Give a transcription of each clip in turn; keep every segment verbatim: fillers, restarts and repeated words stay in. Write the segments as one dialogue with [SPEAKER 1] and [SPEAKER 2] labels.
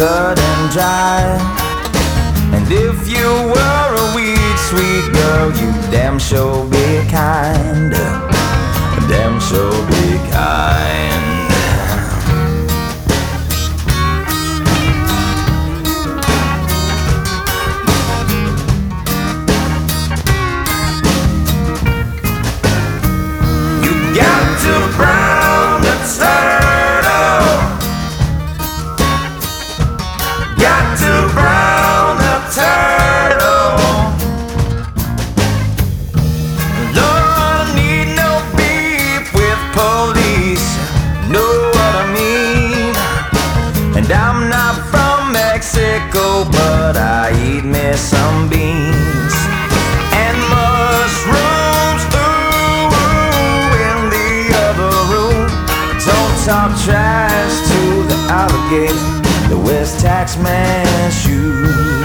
[SPEAKER 1] cut and dry. And if you were a weed, sweet girl, you damn sure be kind, damn sure be kind. You got to brown the turtle, got to brown the turtle. Lord, I need no beef with police, know what I mean? And I'm not from Mexico, but I eat me some beans and mushrooms, ooh, in the other room. Don't talk trash to the alligator, the West Taxman's shoes.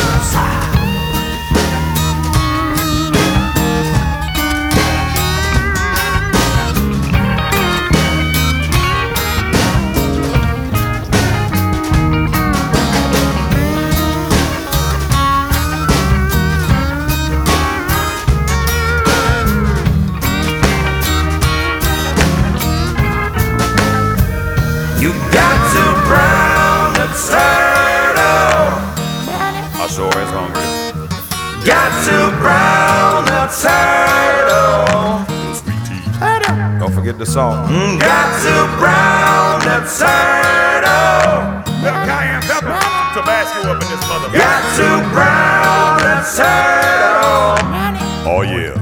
[SPEAKER 1] You got to brown the turtle.
[SPEAKER 2] I sure is hungry.
[SPEAKER 1] Got to brown the turtle.
[SPEAKER 2] Sweet tea. Don't forget the salt.
[SPEAKER 1] Mm, Got to brown the turtle.
[SPEAKER 2] Little cayenne pepper. Tabasco up in this mother.
[SPEAKER 1] Got to brown the turtle.
[SPEAKER 2] Oh yeah.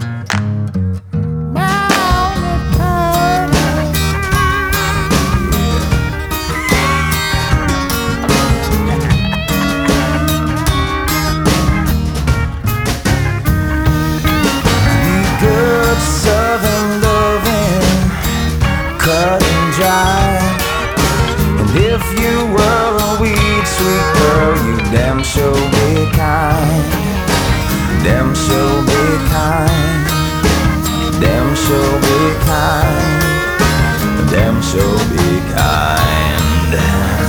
[SPEAKER 1] Good southern loving, cut and dry. And if you were a weed, sweet girl, you damn sure be kind, damn sure be kind, damn sure be kind, damn sure be kind.